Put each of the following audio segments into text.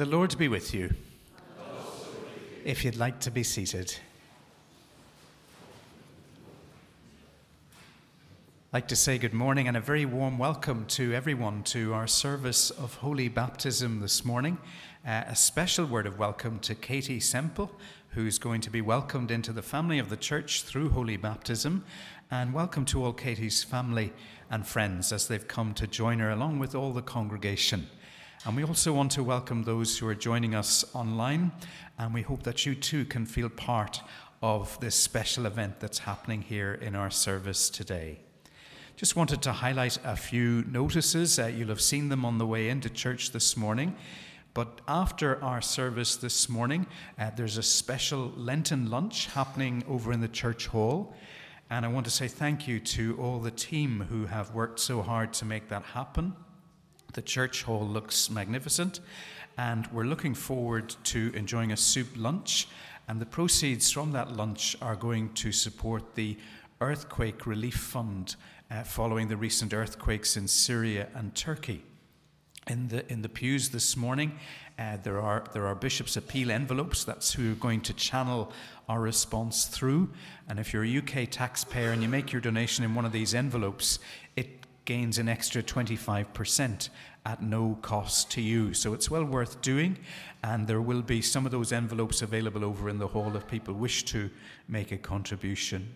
The Lord be with you. If you'd like to be seated. I'd like to say good morning and a very warm welcome to everyone to our service of Holy Baptism this morning. A special word of welcome to Katie Semple, who's going to be welcomed into the family of the church through Holy Baptism. And welcome to all Katie's family and friends as they've come to join her along with all the congregation. And we also want to welcome those who are joining us online, and we hope that you too can feel part of this special event that's happening here in our service today. Just wanted to highlight a few notices. You'll have seen them on the way into church this morning. But after our service this morning, there's a special Lenten lunch happening over in the church hall. And I want to say thank you to all the team who have worked so hard to make that happen. The church hall looks magnificent, and we're looking forward to enjoying a soup lunch. And the proceeds from that lunch are going to support the Earthquake Relief Fund following the recent earthquakes in Syria and Turkey. In the pews this morning, there are Bishop's Appeal envelopes. That's who are going to channel our response through. And if you're a UK taxpayer and you make your donation in one of these envelopes, it gains an extra 25% at no cost to you. So it's well worth doing, and there will be some of those envelopes available over in the hall if people wish to make a contribution.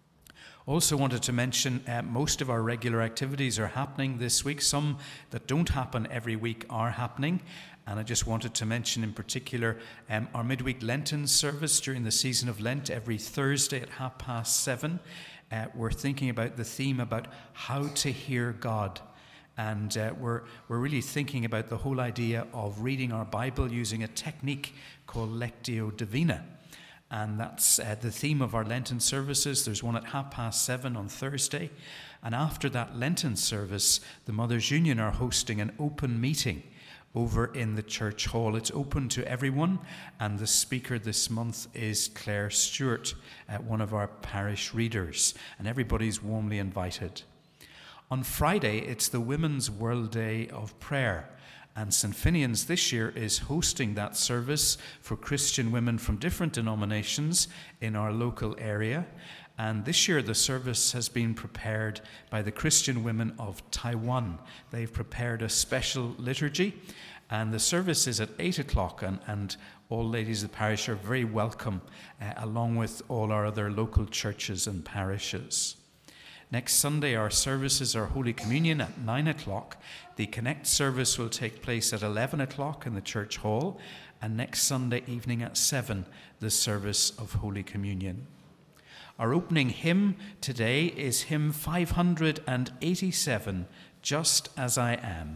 Also wanted to mention most of our regular activities are happening this week. Some that don't happen every week are happening. And I just wanted to mention in particular our midweek Lenten service during the season of Lent every Thursday at 7:30. We're thinking about the theme about how to hear God. And we're really thinking about the whole idea of reading our Bible using a technique called Lectio Divina. And that's the theme of our Lenten services. There's one at 7:30 on Thursday. And after that Lenten service, the Mothers Union are hosting an open meeting over in the church hall. It's open to everyone, and the speaker this month is Claire Stewart, one of our parish readers, and everybody's warmly invited. On Friday, it's the Women's World Day of Prayer, and St. Finian's this year is hosting that service for Christian women from different denominations in our local area. And this year the service has been prepared by the Christian women of Taiwan. They've prepared a special liturgy, and the service is at 8 o'clock, and all ladies of the parish are very welcome, along with all our other local churches and parishes. Next Sunday, our services are Holy Communion at 9 o'clock. The Connect service will take place at 11 o'clock in the church hall, and next Sunday evening at 7, the service of Holy Communion. Our opening hymn today is hymn 587, Just As I Am.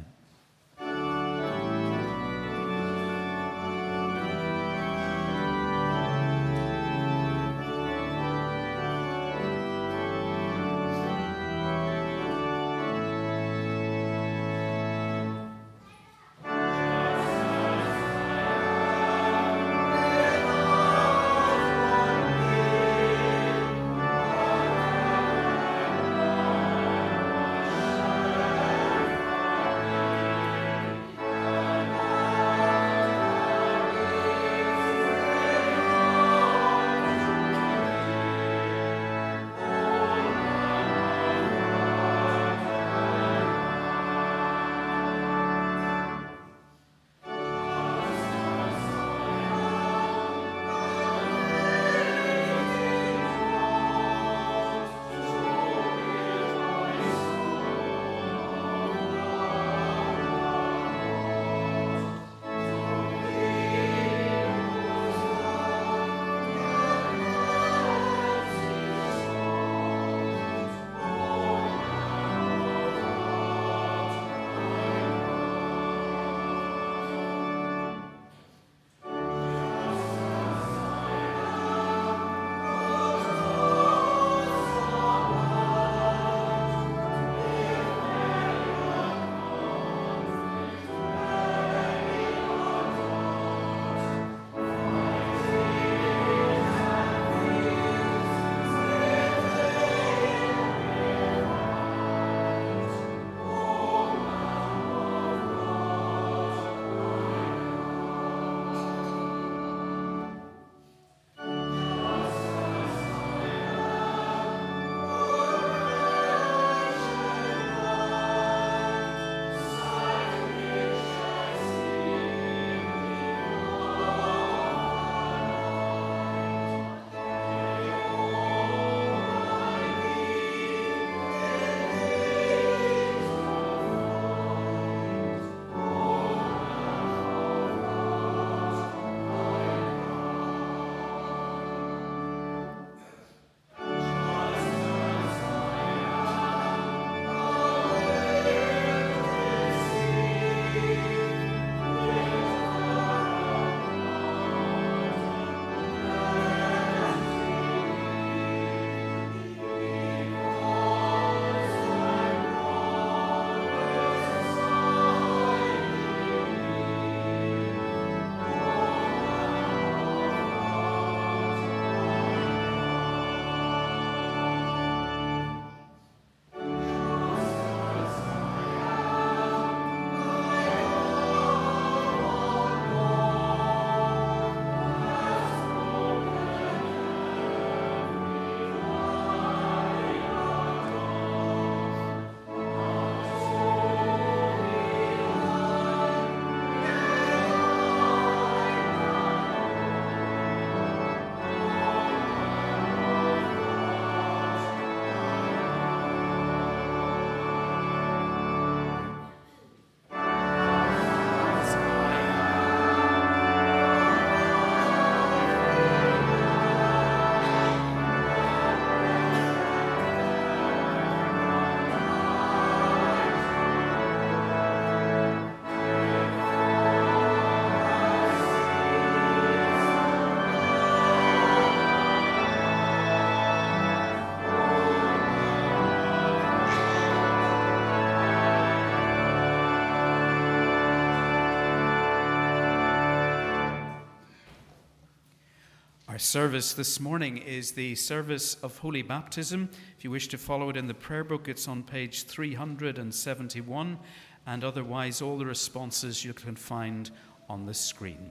Our service this morning is the service of Holy Baptism. If you wish to follow it in the prayer book, it's on page 371, and otherwise all the responses you can find on the screen.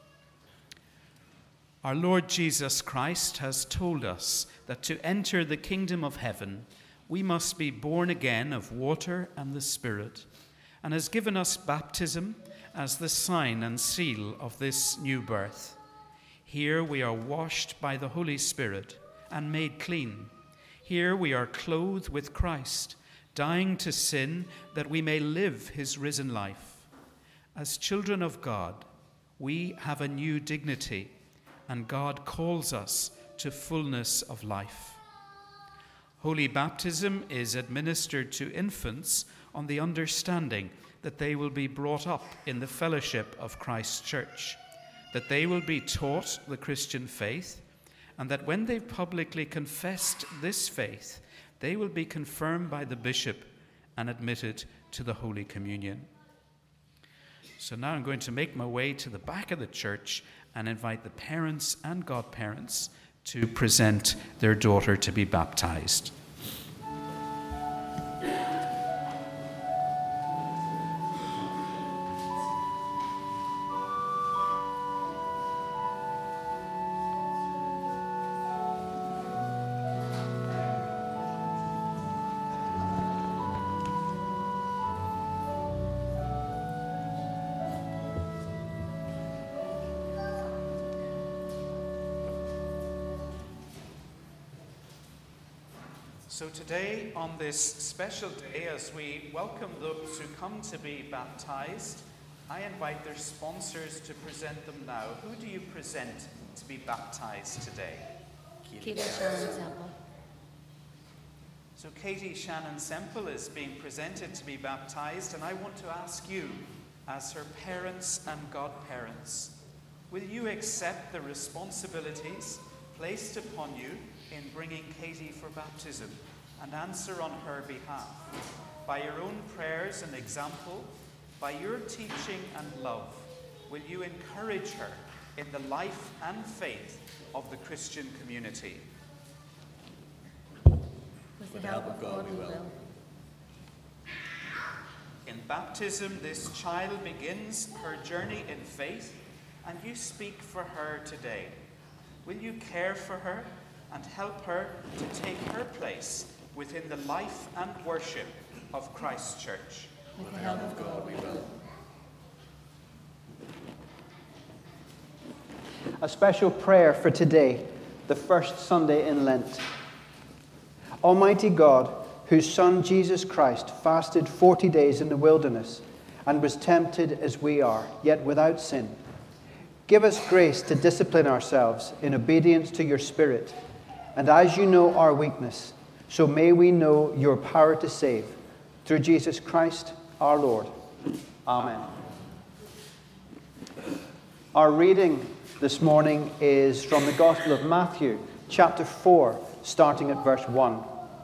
Our Lord Jesus Christ has told us that to enter the kingdom of heaven, we must be born again of water and the Spirit, and has given us baptism as the sign and seal of this new birth. Here we are washed by the Holy Spirit and made clean. Here we are clothed with Christ, dying to sin that we may live his risen life. As children of God, we have a new dignity, and God calls us to fullness of life. Holy baptism is administered to infants on the understanding that they will be brought up in the fellowship of Christ's church, that they will be taught the Christian faith, and that when they've publicly confessed this faith, they will be confirmed by the bishop and admitted to the Holy Communion. So now I'm going to make my way to the back of the church and invite the parents and godparents to present their daughter to be baptized. So today, on this special day, as we welcome those who come to be baptized, I invite their sponsors to present them now. Who do you present to be baptized today? Katie Shannon Semple. So Katie Shannon Semple is being presented to be baptized, and I want to ask you, as her parents and godparents, will you accept the responsibilities placed upon you in bringing Katie for baptism, and answer on her behalf by your own prayers and example, by your teaching and love? Will you encourage her in the life and faith of the Christian community? With the help of God, we will. In baptism, this child begins her journey in faith, and you speak for her today. Will you care for her and help her to take her place within the life and worship of Christ's church? With the help of God, we will. A special prayer for today, the first Sunday in Lent. Almighty God, whose Son Jesus Christ fasted 40 days in the wilderness and was tempted as we are, yet without sin, give us grace to discipline ourselves in obedience to your Spirit. And as you know our weakness, so may we know your power to save. Through Jesus Christ our Lord. Amen. Our reading this morning is from the Gospel of Matthew, chapter 4, starting at verse 1.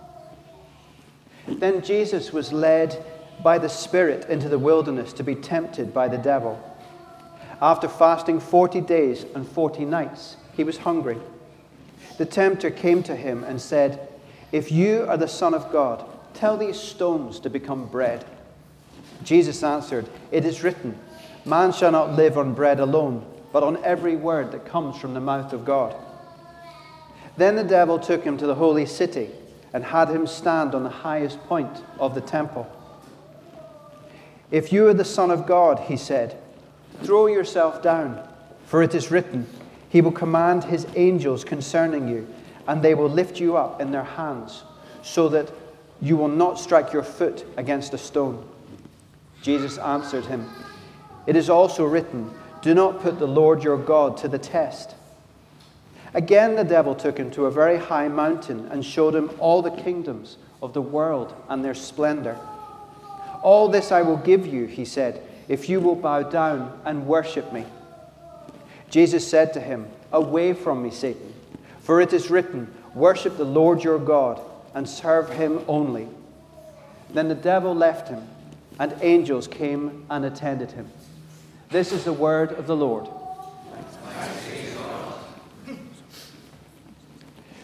Then Jesus was led by the Spirit into the wilderness to be tempted by the devil. After fasting 40 days and 40 nights, he was hungry. The tempter came to him and said, "If you are the Son of God, tell these stones to become bread." Jesus answered, "It is written, man shall not live on bread alone, but on every word that comes from the mouth of God." Then the devil took him to the holy city and had him stand on the highest point of the temple. "If you are the Son of God," he said, "throw yourself down, for it is written, he will command his angels concerning you, and they will lift you up in their hands, so that you will not strike your foot against a stone." Jesus answered him, "It is also written, do not put the Lord your God to the test." Again the devil took him to a very high mountain and showed him all the kingdoms of the world and their splendor. "All this I will give you," he said, "if you will bow down and worship me." Jesus said to him, "Away from me, Satan, for it is written, worship the Lord your God and serve him only." Then the devil left him, and angels came and attended him. This is the word of the Lord.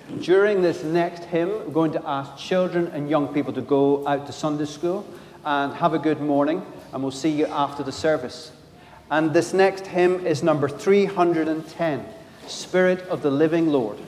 During this next hymn, we're going to ask children and young people to go out to Sunday school and have a good morning, and we'll see you after the service. And this next hymn is number 310, Spirit of the Living Lord.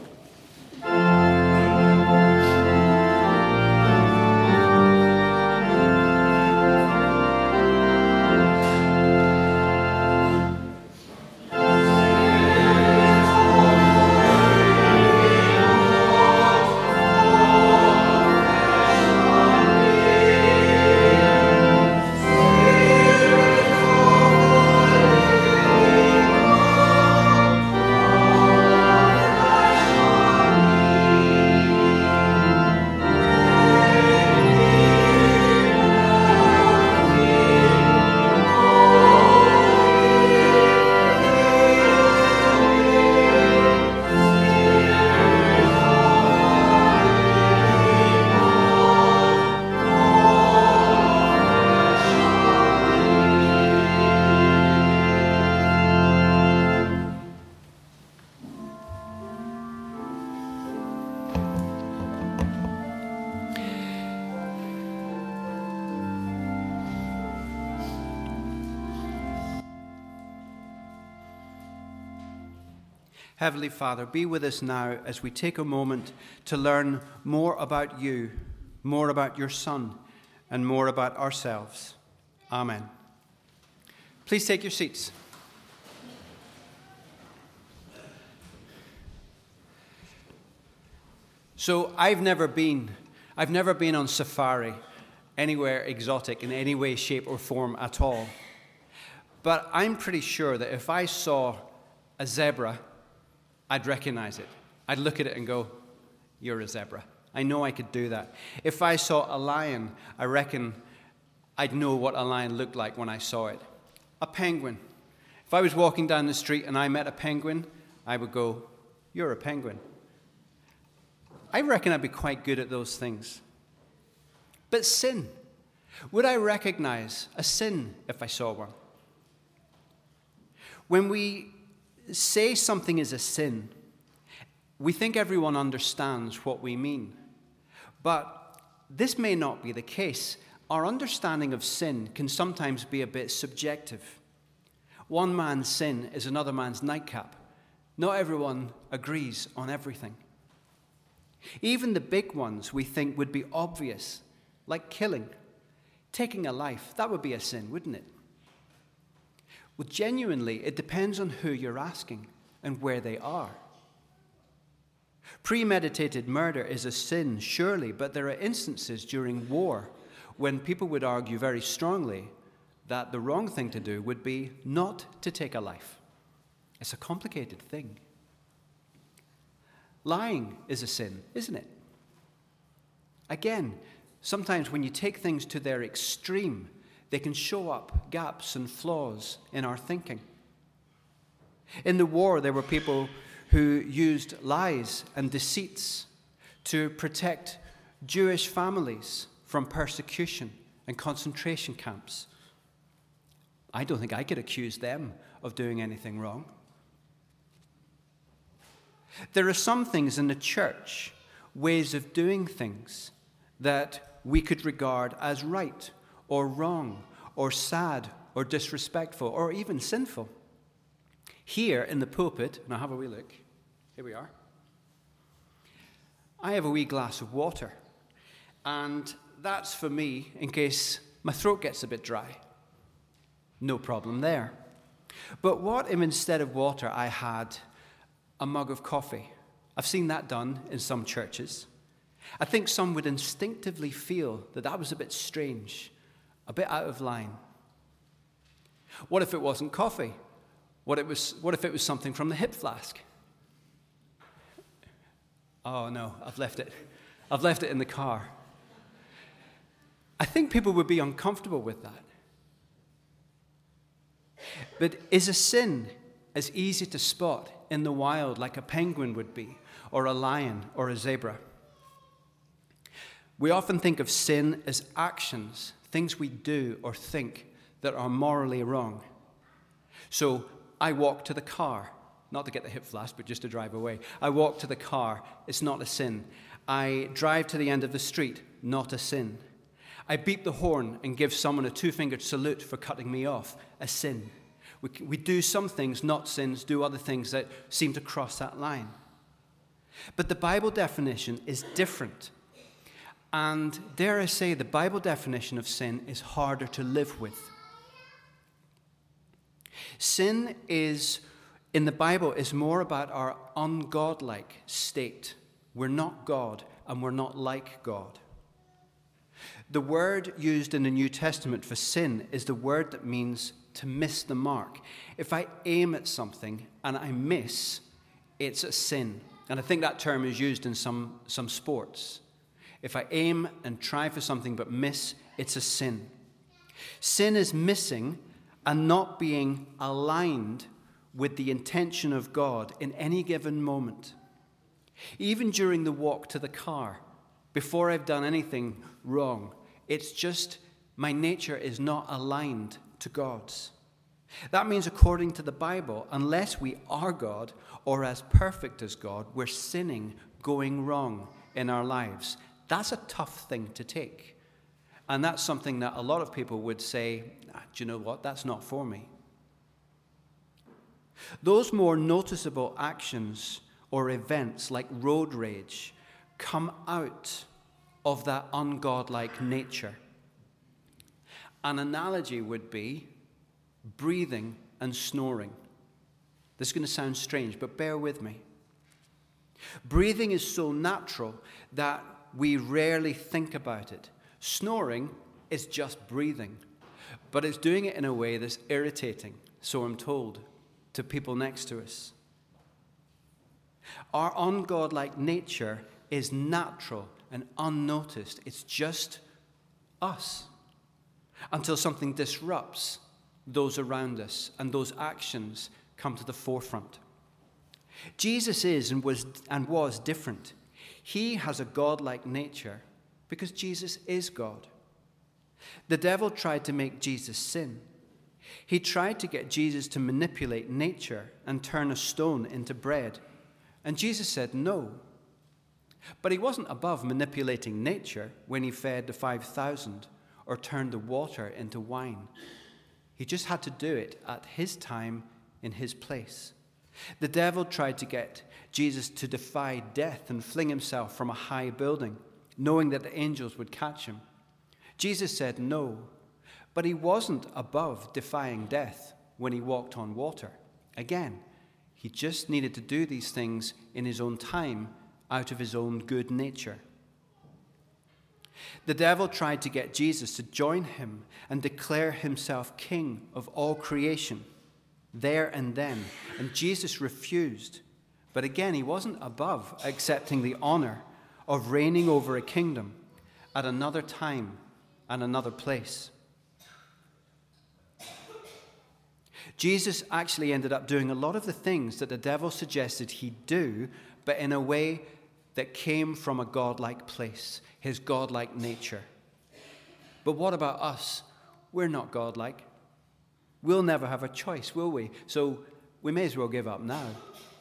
Heavenly Father, be with us now as we take a moment to learn more about you, more about your Son, and more about ourselves. Amen. Please take your seats. So I've never been on safari anywhere exotic in any way, shape, or form at all. But I'm pretty sure that if I saw a zebra, I'd recognize it. I'd look at it and go, you're a zebra. I know I could do that. If I saw a lion, I reckon I'd know what a lion looked like when I saw it. A penguin. If I was walking down the street and I met a penguin, I would go, you're a penguin. I reckon I'd be quite good at those things. But sin. Would I recognize a sin if I saw one? When we say something is a sin, we think everyone understands what we mean. But this may not be the case. Our understanding of sin can sometimes be a bit subjective. One man's sin is another man's nightcap. Not everyone agrees on everything. Even the big ones we think would be obvious, like killing, taking a life. That would be a sin, wouldn't it? Well, genuinely, it depends on who you're asking and where they are. Premeditated murder is a sin, surely, but there are instances during war when people would argue very strongly that the wrong thing to do would be not to take a life. It's a complicated thing. Lying is a sin, isn't it? Again, sometimes when you take things to their extreme, they can show up gaps and flaws in our thinking. In the war, there were people who used lies and deceits to protect Jewish families from persecution and concentration camps. I don't think I could accuse them of doing anything wrong. There are some things in the church, ways of doing things, that we could regard as right or wrong, or sad, or disrespectful, or even sinful. Here in the pulpit, now have a wee look. Here we are. I have a wee glass of water, and that's for me in case my throat gets a bit dry. No problem there. But what if instead of water I had a mug of coffee? I've seen that done in some churches. I think some would instinctively feel that that was a bit strange, a bit out of line. What if it wasn't coffee? What if it was something from the hip flask? Oh no, I've left it. I've left it in the car. I think people would be uncomfortable with that. But is a sin as easy to spot in the wild like a penguin would be, or a lion, or a zebra? We often think of sin as actions, things we do or think that are morally wrong. So I walk to the car not to get the hip flash, but just to drive away. I walk to the car, it's not a sin. I drive to the end of the street, not a sin. I beep the horn and give someone a two-fingered salute for cutting me off, a sin. We do some things, not sins, do other things that seem to cross that line. But the Bible definition is different. And dare I say, the Bible definition of sin is harder to live with. Sin in the Bible, is more about our ungodlike state. We're not God, and we're not like God. The word used in the New Testament for sin is the word that means to miss the mark. If I aim at something and I miss, it's a sin. And I think that term is used in some sports. If I aim and try for something but miss, it's a sin. Sin is missing and not being aligned with the intention of God in any given moment. Even during the walk to the car, before I've done anything wrong, it's just my nature is not aligned to God's. That means, according to the Bible, unless we are God or as perfect as God, we're sinning, going wrong in our lives. That's a tough thing to take. And that's something that a lot of people would say, do you know what, that's not for me. Those more noticeable actions or events like road rage come out of that ungodlike nature. An analogy would be breathing and snoring. This is going to sound strange, but bear with me. Breathing is so natural that we rarely think about it. Snoring is just breathing, but it's doing it in a way that's irritating, so I'm told, to people next to us. Our ungodlike nature is natural and unnoticed. It's just us until something disrupts those around us and those actions come to the forefront. Jesus is and was different. He has a godlike nature because Jesus is God. The devil tried to make Jesus sin. He tried to get Jesus to manipulate nature and turn a stone into bread. And Jesus said no. But he wasn't above manipulating nature when he fed the 5,000 or turned the water into wine. He just had to do it at his time, in his place. The devil tried to get Jesus to defy death and fling himself from a high building, knowing that the angels would catch him. Jesus said no, but he wasn't above defying death when he walked on water. Again, he just needed to do these things in his own time, out of his own good nature. The devil tried to get Jesus to join him and declare himself king of all creation, there and then, and Jesus refused. But again, he wasn't above accepting the honor of reigning over a kingdom at another time and another place. Jesus actually ended up doing a lot of the things that the devil suggested he'd do, but in a way that came from a godlike place, his godlike nature. But what about us? We're not godlike. We'll never have a choice, will we? So we may as well give up now.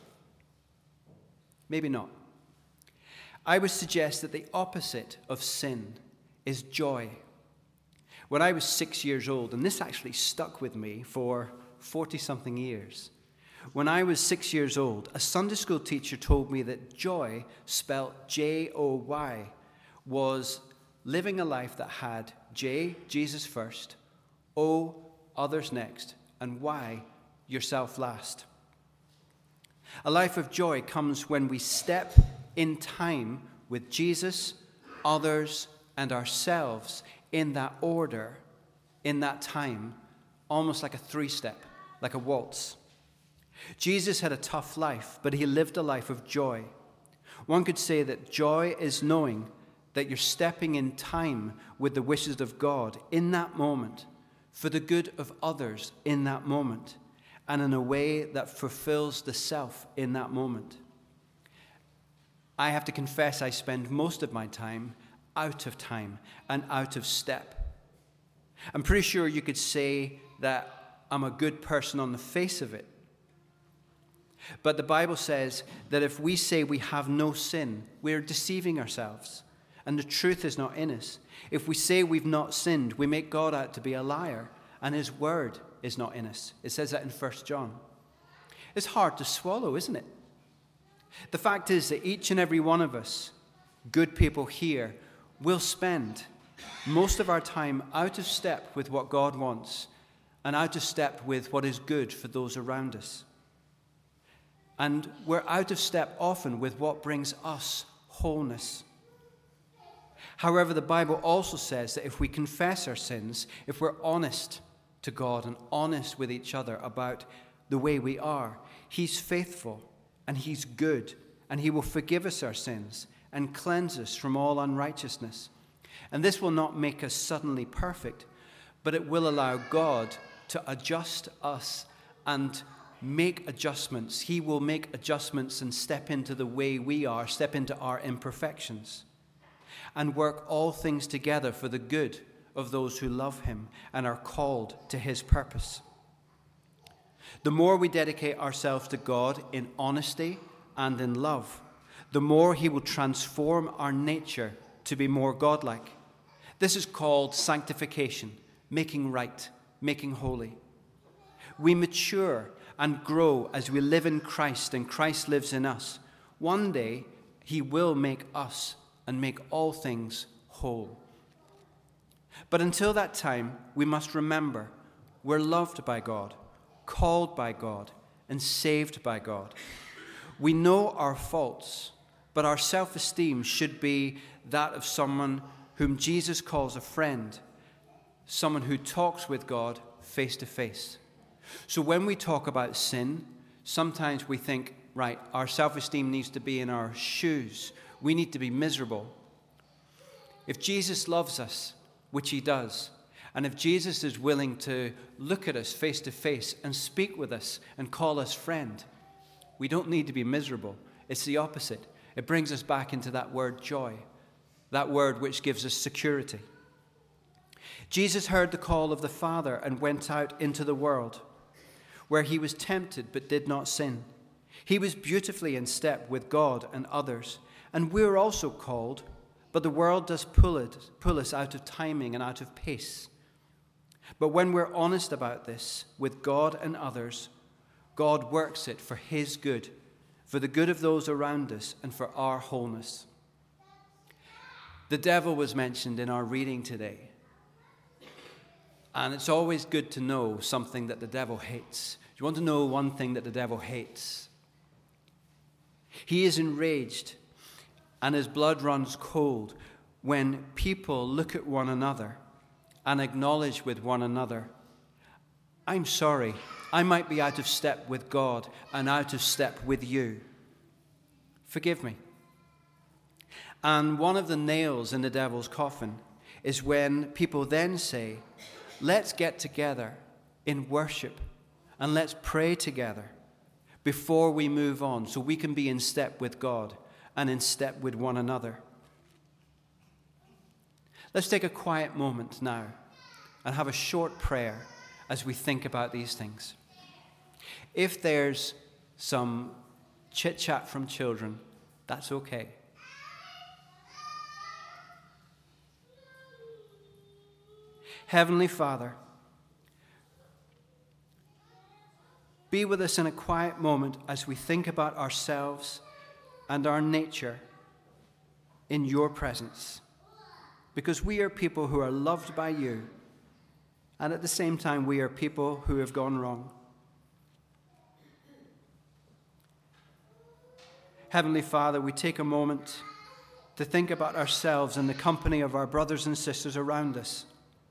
Maybe not. I would suggest that the opposite of sin is joy. When I was 6 years old, and this actually stuck with me for 40-something years. When I was 6 years old, a Sunday school teacher told me that joy, spelled J-O-Y, was living a life that had J, Jesus first, O, others next, and Y, yourself last. A life of joy comes when we step in time with Jesus, others, and ourselves in that order, in that time, almost like a three-step, like a waltz. Jesus had a tough life, but he lived a life of joy. One could say that joy is knowing that you're stepping in time with the wishes of God in that moment, for the good of others in that moment, and in a way that fulfills the self in that moment. I have to confess I spend most of my time out of time and out of step. I'm pretty sure you could say that I'm a good person on the face of it. But the Bible says that if we say we have no sin, we're deceiving ourselves, and the truth is not in us. If we say we've not sinned, we make God out to be a liar, and his word is not in us. It says that in 1 John. It's hard to swallow, isn't it? The fact is that each and every one of us, good people here, will spend most of our time out of step with what God wants and out of step with what is good for those around us. And we're out of step often with what brings us wholeness. However, the Bible also says that if we confess our sins, if we're honest to God and honest with each other about the way we are, he's faithful and he's good, and he will forgive us our sins and cleanse us from all unrighteousness. And this will not make us suddenly perfect, but it will allow God to adjust us and make adjustments. He will make adjustments and step into the way we are, step into our imperfections, and work all things together for the good of those who love him and are called to his purpose. The more we dedicate ourselves to God in honesty and in love, the more he will transform our nature to be more godlike. This is called sanctification, making right, making holy. We mature and grow as we live in Christ and Christ lives in us. One day, he will make us and make all things whole. But until that time, we must remember we're loved by God, called by God, and saved by God. We know our faults, but our self-esteem should be that of someone whom Jesus calls a friend, someone who talks with God face to face. So when we talk about sin, sometimes we think, right, our self-esteem needs to be in our shoes. We need to be miserable. If Jesus loves us, which he does, and if Jesus is willing to look at us face to face and speak with us and call us friend, we don't need to be miserable. It's the opposite. It brings us back into that word joy, that word which gives us security. Jesus heard the call of the Father and went out into the world, where he was tempted but did not sin. He was beautifully in step with God and others, and we're also called, but the world does pull us out of timing and out of pace. But when we're honest about this with God and others, God works it for his good, for the good of those around us, and for our wholeness. The devil was mentioned in our reading today. And it's always good to know something that the devil hates. Do you want to know one thing that the devil hates? He is enraged and his blood runs cold when people look at one another and acknowledge with one another, I'm sorry, I might be out of step with God and out of step with you. Forgive me. And one of the nails in the devil's coffin is when people then say, let's get together in worship and let's pray together before we move on so we can be in step with God and in step with one another. Let's take a quiet moment now and have a short prayer as we think about these things. If there's some chit-chat from children, that's okay. Heavenly Father, be with us in a quiet moment as we think about ourselves and our nature in your presence, because we are people who are loved by you, and at the same time we are people who have gone wrong. Heavenly Father, we take a moment to think about ourselves in the company of our brothers and sisters around us.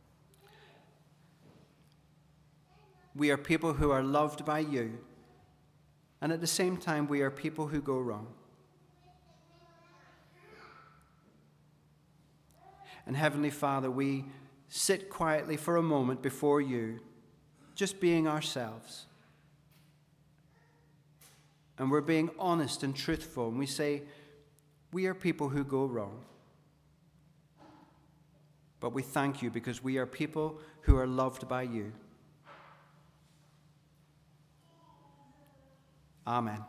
We are people who are loved by you, and at the same time we are people who go wrong. And Heavenly Father, we sit quietly for a moment before you, just being ourselves. And we're being honest and truthful, and we say, we are people who go wrong. But we thank you because we are people who are loved by you. Amen.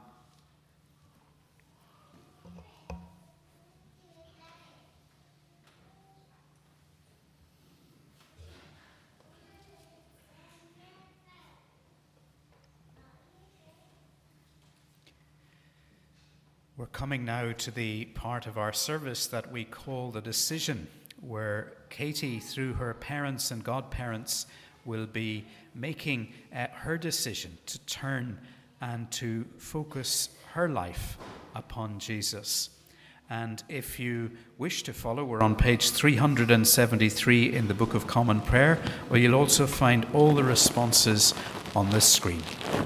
We're coming now to the part of our service that we call the decision, where Katie, through her parents and godparents, will be making her decision to turn and to focus her life upon Jesus. And if you wish to follow, we're on page 373 in the Book of Common Prayer, where you'll also find all the responses on the screen.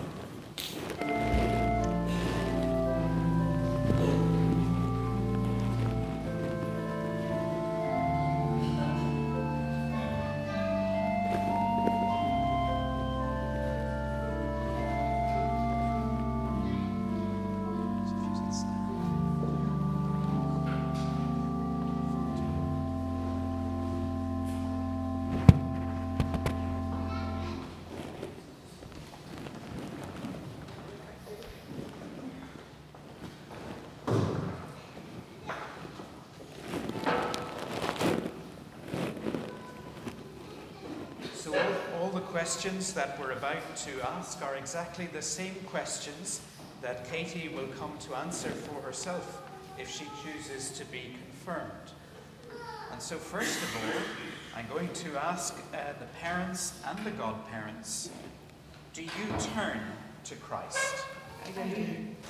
Questions that we're about to ask are exactly the same questions that Katie will come to answer for herself if she chooses to be confirmed. And so first of all, I'm going to ask the parents and the godparents, do you turn to Christ? I do.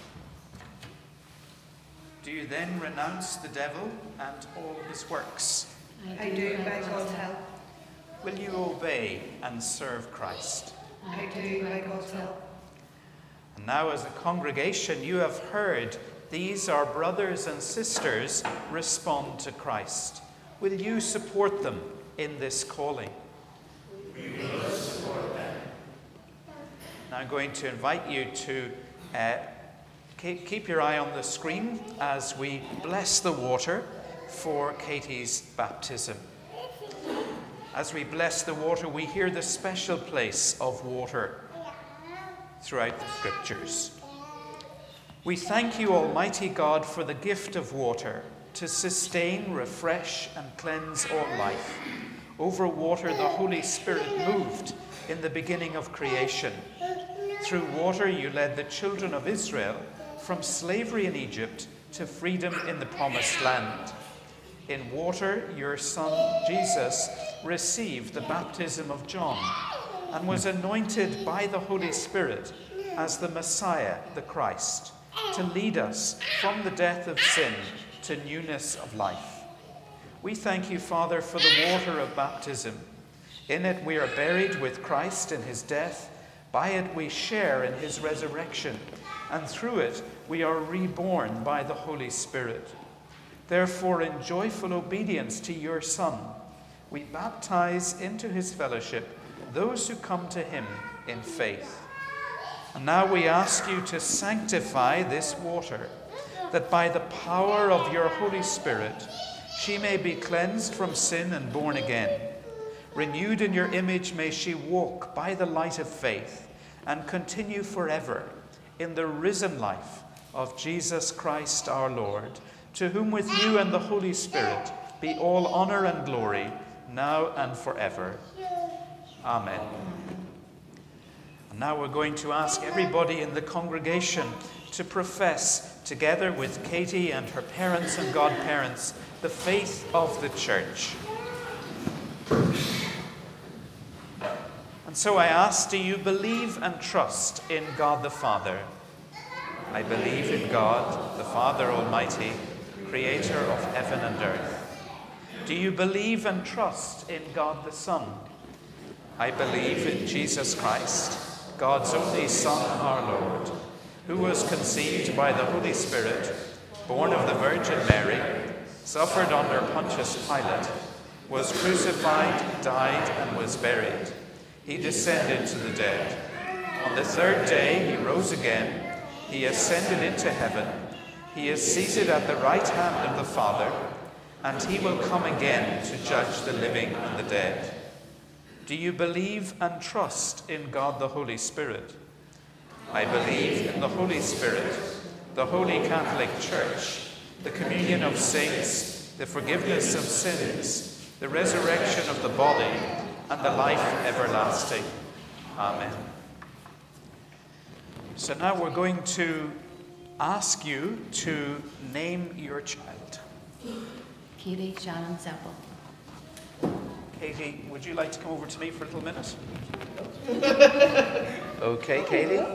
Do you then renounce the devil and all his works? I do, by God's help. Will you obey and serve Christ? I do, by God's help. And now as a congregation, you have heard these, our brothers and sisters, respond to Christ. Will you support them in this calling? We will support them. Now I'm going to invite you to keep your eye on the screen as we bless the water for Katie's baptism. As we bless the water, we hear the special place of water throughout the Scriptures. We thank you, Almighty God, for the gift of water to sustain, refresh, and cleanse all life. Over water, the Holy Spirit moved in the beginning of creation. Through water, you led the children of Israel from slavery in Egypt to freedom in the Promised Land. In water, your Son, Jesus, received the baptism of John and was anointed by the Holy Spirit as the Messiah, the Christ, to lead us from the death of sin to newness of life. We thank you, Father, for the water of baptism. In it we are buried with Christ in his death. By it we share in his resurrection. And through it we are reborn by the Holy Spirit. Therefore, in joyful obedience to your Son, we baptize into his fellowship those who come to him in faith. And now we ask you to sanctify this water, that by the power of your Holy Spirit, she may be cleansed from sin and born again. Renewed in your image, may she walk by the light of faith and continue forever in the risen life of Jesus Christ our Lord, to whom with you and the Holy Spirit be all honor and glory, now and forever. Amen. And now we're going to ask everybody in the congregation to profess, together with Katie and her parents and godparents, the faith of the Church. And so I ask, do you believe and trust in God the Father? I believe in God, the Father Almighty, creator of heaven and earth. Do you believe and trust in God the Son? I believe in Jesus Christ, God's only Son, our Lord, who was conceived by the Holy Spirit, born of the Virgin Mary, suffered under Pontius Pilate, was crucified, died, and was buried. He descended to the dead. On the third day he rose again. He ascended into heaven. He is seated at the right hand of the Father, and he will come again to judge the living and the dead. Do you believe and trust in God the Holy Spirit? I believe in the Holy Spirit, the Holy Catholic Church, the communion of saints, the forgiveness of sins, the resurrection of the body, and the life everlasting. Amen. So now we're going to ask you to name your child. Katie Shannon Semple. Katie, would you like to come over to me for a little minute? Okay, Katie.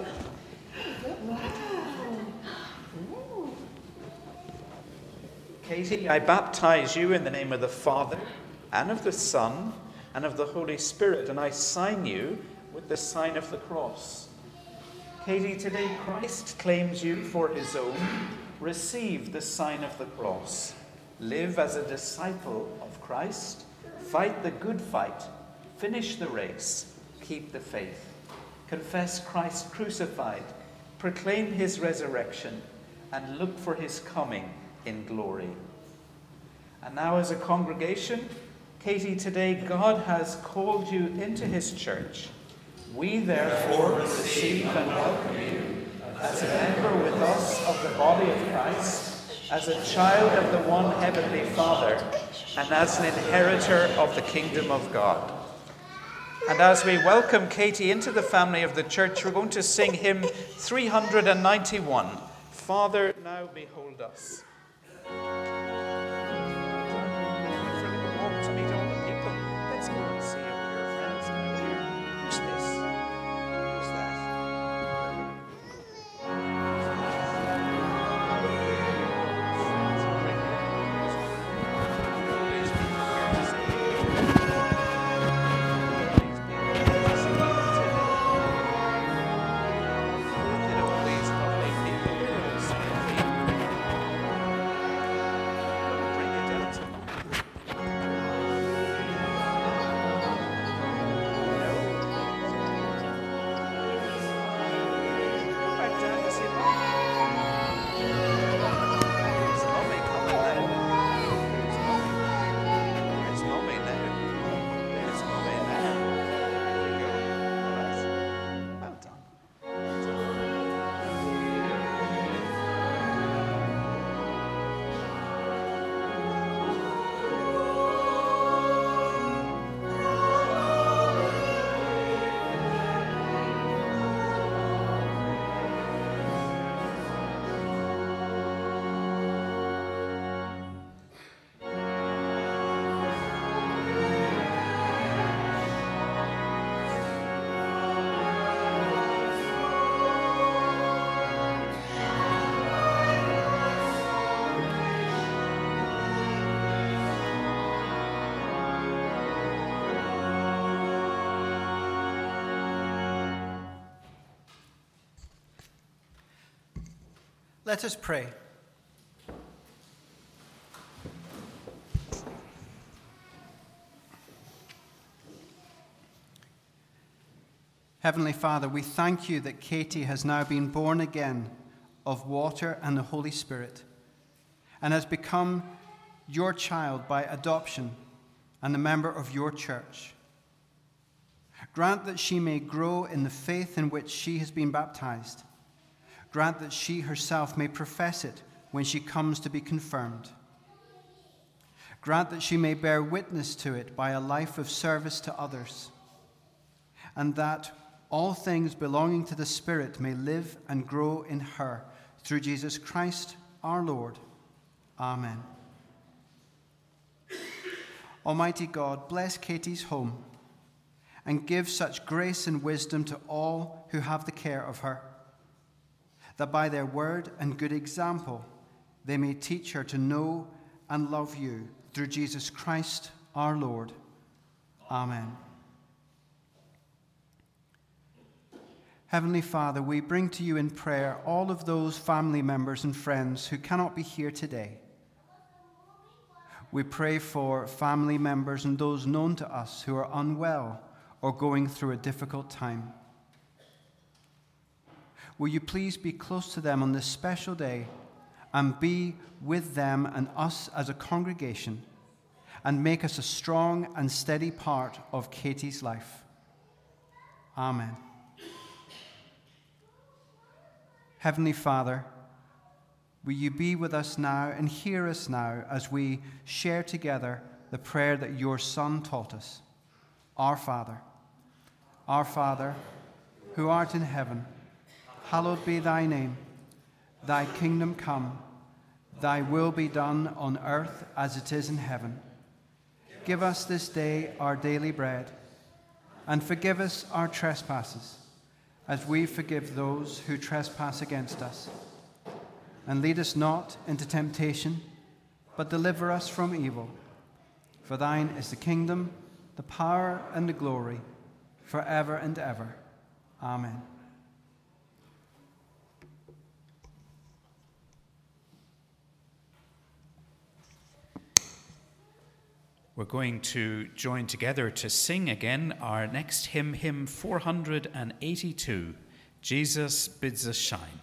Katie, I baptize you in the name of the Father, and of the Son, and of the Holy Spirit, and I sign you with the sign of the cross. Katie, today Christ claims you for his own. Receive the sign of the cross. Live as a disciple of Christ. Fight the good fight. Finish the race. Keep the faith. Confess Christ crucified. Proclaim his resurrection. And look for his coming in glory. And now as a congregation, Katie, today God has called you into his church. We therefore receive and welcome you as a member with us of the body of Christ, as a child of the one heavenly Father, and as an inheritor of the kingdom of God. And as we welcome Katie into the family of the church, we're going to sing hymn 391, Father, Now Behold Us. To meet all the people. Let's go and see your friends down here. Who's this? Who's that? Let us pray. Heavenly Father, we thank you that Katie has now been born again of water and the Holy Spirit and has become your child by adoption and a member of your church. Grant that she may grow in the faith in which she has been baptized. Grant that she herself may profess it when she comes to be confirmed. Grant that she may bear witness to it by a life of service to others, and that all things belonging to the Spirit may live and grow in her, through Jesus Christ our Lord. Amen. Almighty God, bless Katie's home and give such grace and wisdom to all who have the care of her, that by their word and good example they may teach her to know and love you, through Jesus Christ our Lord. Amen. Heavenly Father, we bring to you in prayer all of those family members and friends who cannot be here today. We pray for family members and those known to us who are unwell or going through a difficult time. Will you please be close to them on this special day and be with them and us as a congregation, and make us a strong and steady part of Katie's life. Amen. Heavenly Father, will you be with us now and hear us now as we share together the prayer that your Son taught us? Our Father, who art in heaven, hallowed be thy name. Thy kingdom come, thy will be done on earth as it is in heaven. Give us this day our daily bread, and forgive us our trespasses, as we forgive those who trespass against us. And lead us not into temptation, but deliver us from evil. For thine is the kingdom, the power, and the glory, forever and ever. Amen. We're going to join together to sing again our next hymn, hymn 482, Jesus Bids Us Shine.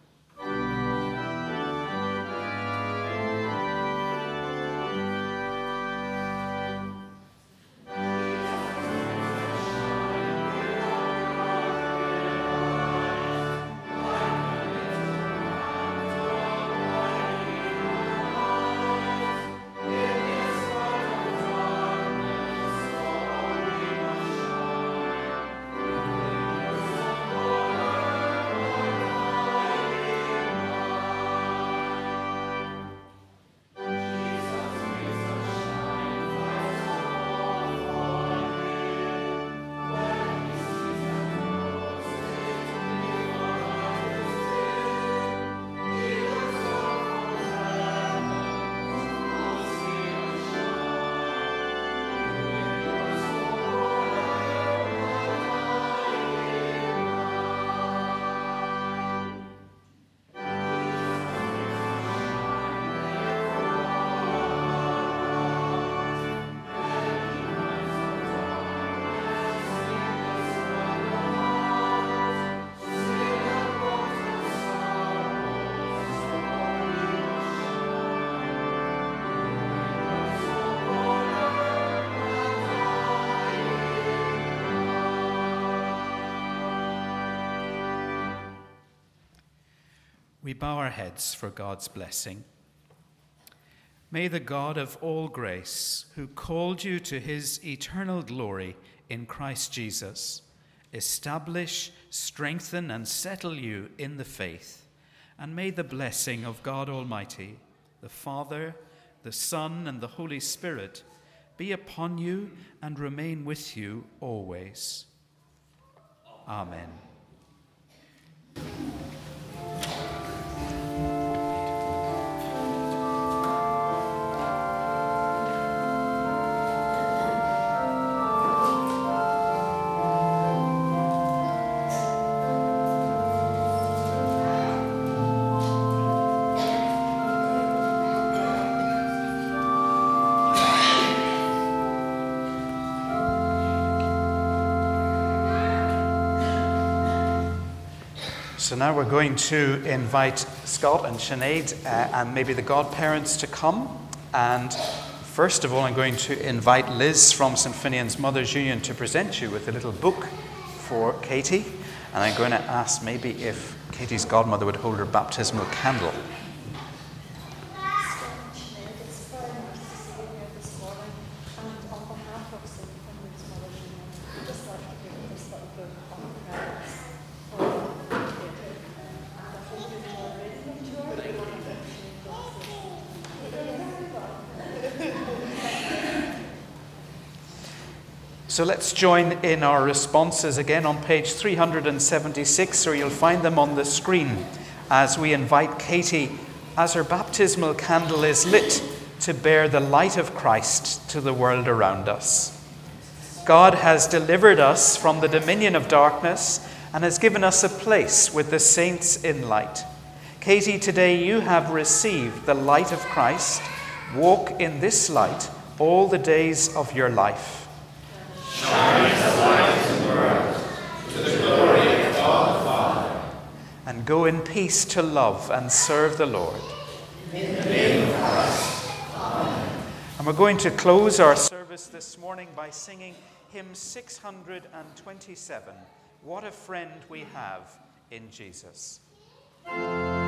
We bow our heads for God's blessing. May the God of all grace, who called you to his eternal glory in Christ Jesus, establish, strengthen, and settle you in the faith. And may the blessing of God Almighty, the Father, the Son, and the Holy Spirit be upon you and remain with you always. Amen. So now we're going to invite Scott and Sinead and maybe the godparents to come. And first of all, I'm going to invite Liz from St. Finian's Mothers Union to present you with a little book for Katie. And I'm going to ask maybe if Katie's godmother would hold her baptismal candle. So let's join in our responses again on page 376, or you'll find them on the screen as we invite Katie, as her baptismal candle is lit, to bear the light of Christ to the world around us. God has delivered us from the dominion of darkness and has given us a place with the saints in light. Katie, today you have received the light of Christ. Walk in this light all the days of your life. Shine as light in the world, to the glory of God the Father. And go in peace to love and serve the Lord. In the name of Christ. Amen. And we're going to close our service this morning by singing hymn 627, What a Friend We Have in Jesus. Amen.